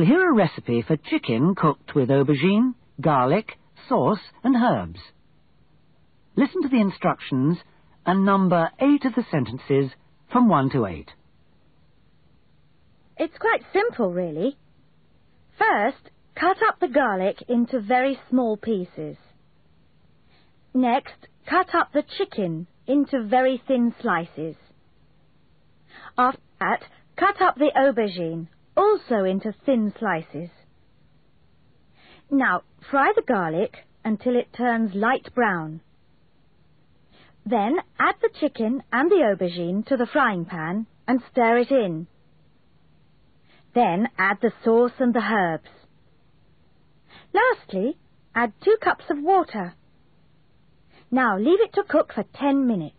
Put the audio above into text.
hear a recipe for chicken cooked with aubergine, garlic, sauce and herbs. Listen to the instructions and number 8 of the sentences from 1 to 8. It's quite simple, really. First, cut up the garlic into very small pieces. Next, cut up the chicken into very thin slices. After that, cut up the aubergine, also into thin slices. Now, fry the garlic until it turns light brown. Then add the chicken and the aubergine to the frying pan and stir it in. Then add the sauce and the herbs. Lastly, add 2 cups of water. Now leave it to cook for 10 minutes.